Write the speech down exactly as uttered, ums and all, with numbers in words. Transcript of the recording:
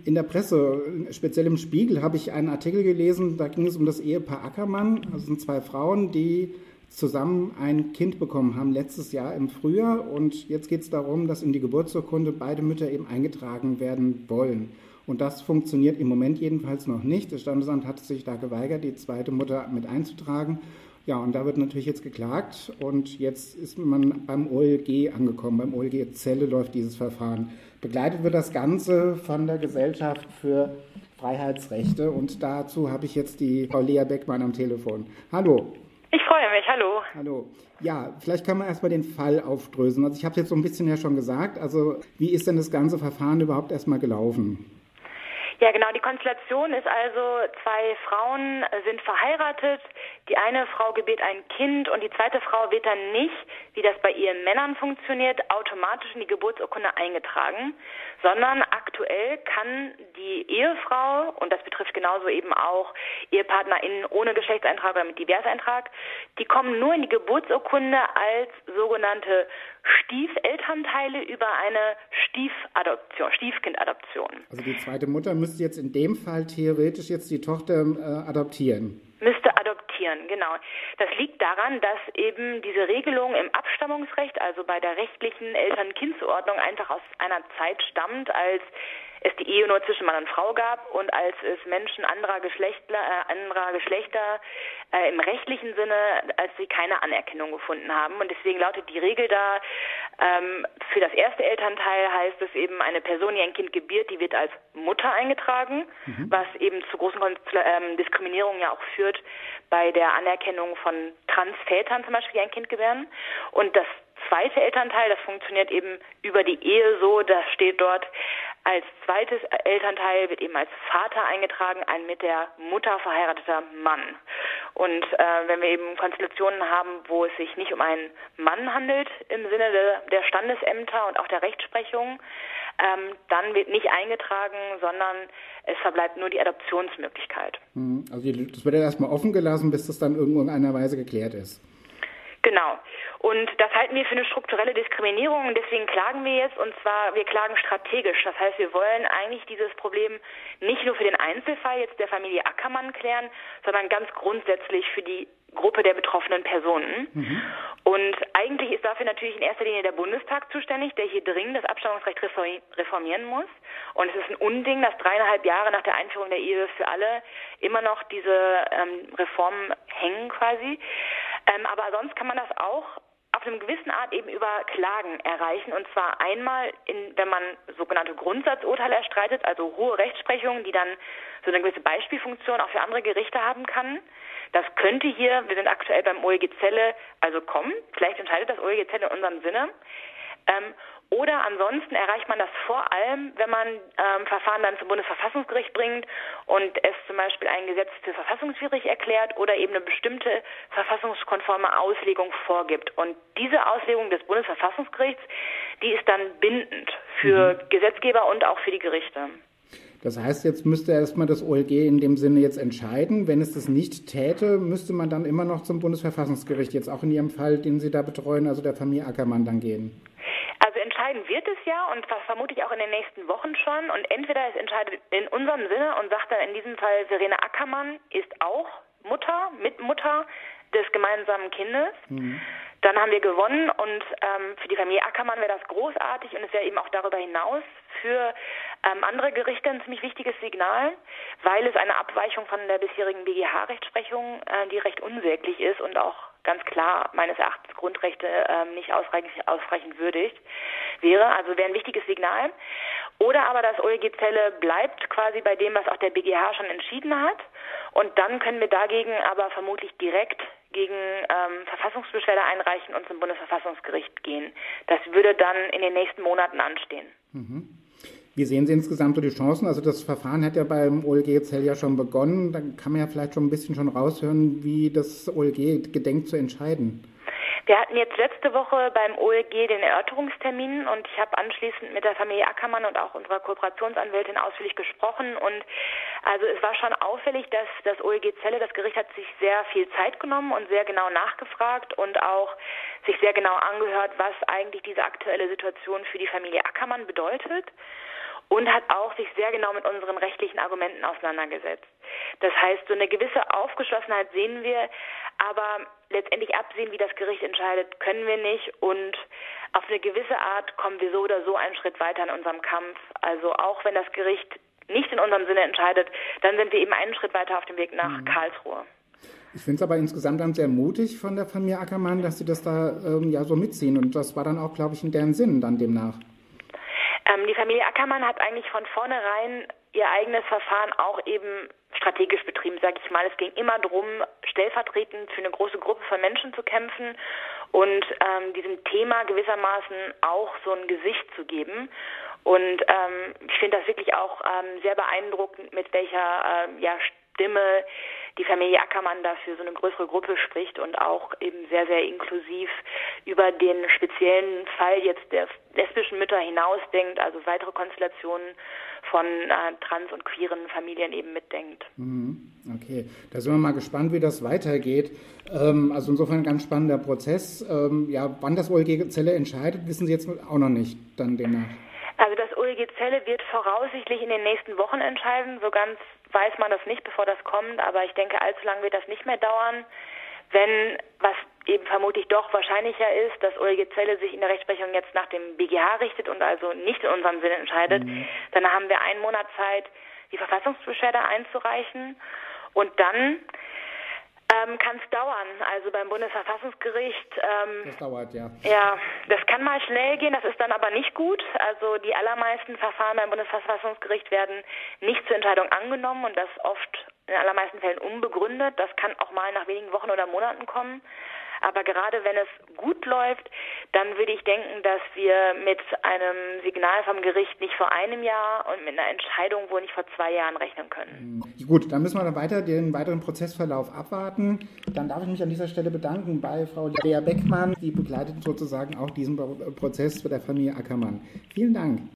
In der Presse, speziell im Spiegel, habe ich einen Artikel gelesen, da ging es um das Ehepaar Ackermann. Also sind zwei Frauen, die zusammen ein Kind bekommen haben, letztes Jahr im Frühjahr. Und jetzt geht es darum, dass in die Geburtsurkunde beide Mütter eben eingetragen werden wollen. Und das funktioniert im Moment jedenfalls noch nicht. Das Standesamt hat sich da geweigert, die zweite Mutter mit einzutragen. Ja, und da wird natürlich jetzt geklagt. Und jetzt ist man beim O L G angekommen. Beim O L G Celle läuft dieses Verfahren. Begleitet wird das Ganze von der Gesellschaft für Freiheitsrechte. Und dazu habe ich jetzt die Frau Lea Beckmann am Telefon. Hallo. Ich freue mich, hallo. Hallo. Ja, vielleicht können wir erstmal den Fall aufdröseln. Also ich habe es jetzt so ein bisschen ja schon gesagt. Also wie ist denn das ganze Verfahren überhaupt erstmal gelaufen? Ja, genau. Die Konstellation ist also, zwei Frauen sind verheiratet. Die eine Frau gebärt ein Kind und die zweite Frau wird dann nicht, wie das bei ihren Männern funktioniert, automatisch in die Geburtsurkunde eingetragen, sondern aktuell kann die Ehefrau, und das betrifft genauso eben auch EhepartnerInnen ohne Geschlechtseintrag oder mit Diverseintrag, die kommen nur in die Geburtsurkunde als sogenannte Stiefelternteile über eine Stiefadoption, Stiefkindadoption. Also die zweite Mutter müsste jetzt in dem Fall theoretisch jetzt die Tochter äh, adoptieren. Müsste adoptieren, genau. Das liegt daran, dass eben diese Regelung im Abstammungsrecht, also bei der rechtlichen Eltern-Kind-Zuordnung, einfach aus einer Zeit stammt, als es die Ehe nur zwischen Mann und Frau gab und als es Menschen anderer Geschlechter, äh, anderer Geschlechter äh, im rechtlichen Sinne, als sie keine Anerkennung gefunden haben. Und deswegen lautet die Regel da, ähm, für das erste Elternteil heißt es eben, eine Person, die ein Kind gebiert, die wird als Mutter eingetragen, mhm. was eben zu großen ähm, Diskriminierungen ja auch führt bei der Anerkennung von Transvätern zum Beispiel, die ein Kind gebären. Und das zweite Elternteil, das funktioniert eben über die Ehe so, das steht dort, als zweites Elternteil wird eben als Vater eingetragen, ein mit der Mutter verheirateter Mann. Und äh, wenn wir eben Konstellationen haben, wo es sich nicht um einen Mann handelt im Sinne de, der Standesämter und auch der Rechtsprechung, ähm, dann wird nicht eingetragen, sondern es verbleibt nur die Adoptionsmöglichkeit. Also das wird ja erstmal offen gelassen, bis das dann in irgendeiner Weise geklärt ist. Genau. Und das halten wir für eine strukturelle Diskriminierung und deswegen klagen wir jetzt, und zwar, wir klagen strategisch. Das heißt, wir wollen eigentlich dieses Problem nicht nur für den Einzelfall jetzt der Familie Ackermann klären, sondern ganz grundsätzlich für die Gruppe der betroffenen Personen. Mhm. Und eigentlich ist dafür natürlich in erster Linie der Bundestag zuständig, der hier dringend das Abstammungsrecht reformieren muss. Und es ist ein Unding, dass dreieinhalb Jahre nach der Einführung der Ehe für alle immer noch diese ähm, Reformen hängen quasi. Ähm, aber sonst kann man das auch auf eine gewisse Art eben über Klagen erreichen. Und zwar einmal, in, wenn man sogenannte Grundsatzurteile erstreitet, also hohe Rechtsprechungen, die dann so eine gewisse Beispielfunktion auch für andere Gerichte haben kann. Das könnte hier, wir sind aktuell beim O L G Celle, also kommen. Vielleicht entscheidet das O L G Celle in unserem Sinne. Ähm, oder ansonsten erreicht man das vor allem, wenn man ähm, Verfahren dann zum Bundesverfassungsgericht bringt und es zum Beispiel ein Gesetz für verfassungswidrig erklärt oder eben eine bestimmte verfassungskonforme Auslegung vorgibt. Und diese Auslegung des Bundesverfassungsgerichts, die ist dann bindend für mhm. Gesetzgeber und auch für die Gerichte. Das heißt, jetzt müsste erstmal das O L G in dem Sinne jetzt entscheiden. Wenn es das nicht täte, müsste man dann immer noch zum Bundesverfassungsgericht, jetzt auch in Ihrem Fall, den Sie da betreuen, also der Familie Ackermann, dann gehen. Also entscheiden wird es ja und das vermute ich auch in den nächsten Wochen schon. Und entweder es entscheidet in unserem Sinne und sagt dann in diesem Fall, Verena Ackermann ist auch Mutter, Mitmutter des gemeinsamen Kindes. Mhm. Dann haben wir gewonnen und ähm, für die Familie Ackermann wäre das großartig und es wäre eben auch darüber hinaus für ähm, andere Gerichte ein ziemlich wichtiges Signal, weil es eine Abweichung von der bisherigen B G H-Rechtsprechung, äh, die recht unsäglich ist und auch ganz klar meines Erachtens Grundrechte ähm, nicht ausreichend, ausreichend würdigt wäre. Also wäre ein wichtiges Signal. Oder aber das O L G Celle bleibt quasi bei dem, was auch der B G H schon entschieden hat. Und dann können wir dagegen aber vermutlich direkt gegen ähm, Verfassungsbeschwerde einreichen und zum Bundesverfassungsgericht gehen. Das würde dann in den nächsten Monaten anstehen. Mhm. Wie sehen Sie insgesamt so die Chancen? Also das Verfahren hat ja beim O L G Celle ja schon begonnen. Da kann man ja vielleicht schon ein bisschen schon raushören, wie das O L G gedenkt zu entscheiden. Wir hatten jetzt letzte Woche beim O L G den Erörterungstermin und ich habe anschließend mit der Familie Ackermann und auch unserer Kooperationsanwältin ausführlich gesprochen und also es war schon auffällig, dass das O L G Celle, das Gericht hat sich sehr viel Zeit genommen und sehr genau nachgefragt und auch sich sehr genau angehört, was eigentlich diese aktuelle Situation für die Familie Ackermann bedeutet. und hat auch sich sehr genau mit unseren rechtlichen Argumenten auseinandergesetzt. Das heißt, so eine gewisse Aufgeschlossenheit sehen wir, aber letztendlich absehen, wie das Gericht entscheidet, können wir nicht, und auf eine gewisse Art kommen wir so oder so einen Schritt weiter in unserem Kampf. Also auch wenn das Gericht nicht in unserem Sinne entscheidet, dann sind wir eben einen Schritt weiter auf dem Weg nach mhm. Karlsruhe. Ich finde es aber insgesamt dann sehr mutig von der Familie Ackermann, dass sie das da ähm, ja so mitziehen, und das war dann auch, glaube ich, in deren Sinn dann demnach. Ähm, die Familie Ackermann hat eigentlich von vornherein ihr eigenes Verfahren auch eben strategisch betrieben, sage ich mal. Es ging immer darum, stellvertretend für eine große Gruppe von Menschen zu kämpfen und ähm, diesem Thema gewissermaßen auch so ein Gesicht zu geben. Und ähm, ich finde das wirklich auch ähm, sehr beeindruckend, mit welcher ähm, ja, Stimme die Familie Ackermann dafür so eine größere Gruppe spricht und auch eben sehr, sehr inklusiv über den speziellen Fall jetzt der lesbischen Mütter hinausdenkt, also weitere Konstellationen von äh, trans- und queeren Familien eben mitdenkt. Okay, da sind wir mal gespannt, wie das weitergeht. Ähm, also insofern ein ganz spannender Prozess. Ähm, ja, wann das O L G Celle entscheidet, wissen Sie jetzt auch noch nicht dann demnach. Also das O L G Celle wird voraussichtlich in den nächsten Wochen entscheiden. So ganz weiß man das nicht, bevor das kommt, aber ich denke, allzu lange wird das nicht mehr dauern. Wenn, was eben vermutlich doch wahrscheinlicher ist, dass O L G Celle sich in der Rechtsprechung jetzt nach dem B G H richtet und also nicht in unserem Sinne entscheidet, mhm. dann haben wir einen Monat Zeit, die Verfassungsbeschwerde einzureichen, und dann ähm, kann es dauern. Also beim Bundesverfassungsgericht. Ähm, das dauert, ja. Ja, das kann mal schnell gehen, das ist dann aber nicht gut. Also die allermeisten Verfahren beim Bundesverfassungsgericht werden nicht zur Entscheidung angenommen und das oft in allermeisten Fällen unbegründet. Das kann auch mal nach wenigen Wochen oder Monaten kommen. Aber gerade wenn es gut läuft, dann würde ich denken, dass wir mit einem Signal vom Gericht nicht vor einem Jahr und mit einer Entscheidung wohl nicht vor zwei Jahren rechnen können. Gut, dann müssen wir dann weiter den weiteren Prozessverlauf abwarten. Dann darf ich mich an dieser Stelle bedanken bei Frau Lea Beckmann, die begleitet sozusagen auch diesen Prozess für der Familie Ackermann. Vielen Dank.